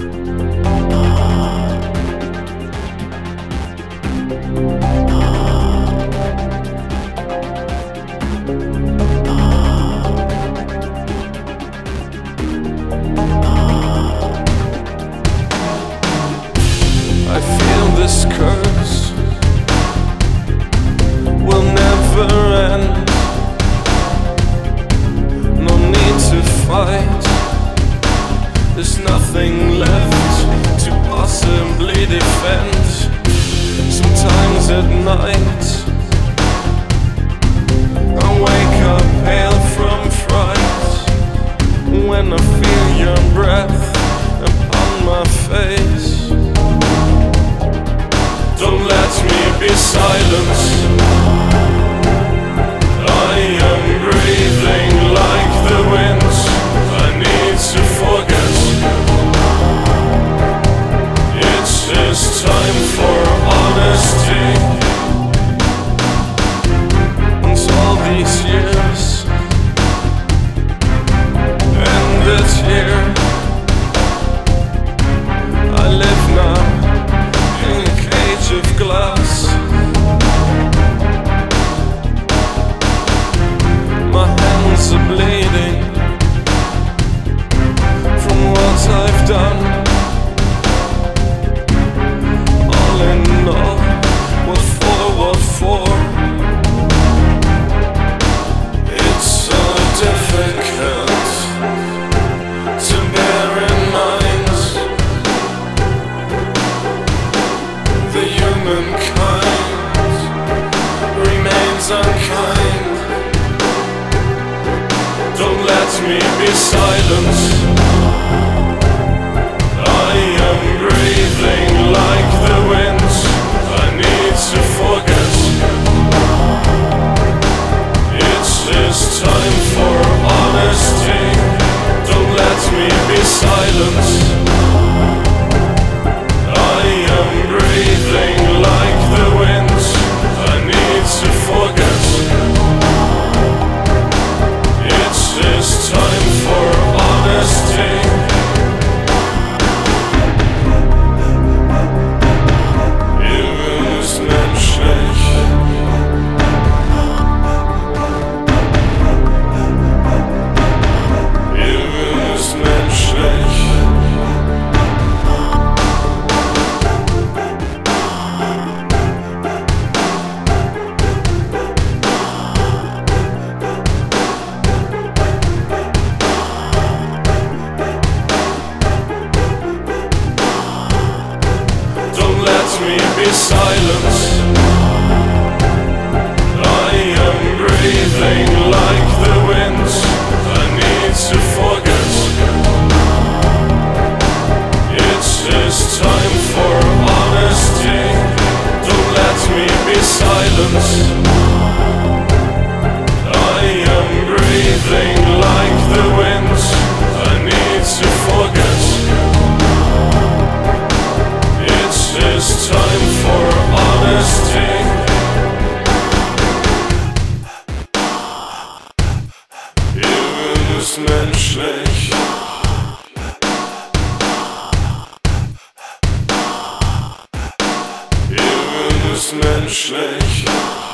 I feel this curse will never end. No need to fight. There's nothing left to possibly defend. Sometimes at night I wake up pale from fright when I feel your breath upon my face. Don't let me be silent. I am breathing like the wind. I need to forget. It is time for honesty. And all these years ended here. I live now in a cage of glass. My hands are bleeding from what I've done. All in all, what for, what for? It's so difficult to bear in mind. The humankind remains unkind. Don't let me be silent. I am breathing like the wind. I need to forget. It is time for honesty. Don't let me be silent. I am breathing like the wind. I need to forget. It is time for honesty. Leben ist menschlich. Leben ist menschlich. Don't let me be silent. I am breathing like the wind. I need to forget. It is time for honesty. Don't let me be silent. I am breathing like the wind. I need to forget. It is time for honesty. Leben ist menschlich. Leben ist menschlich.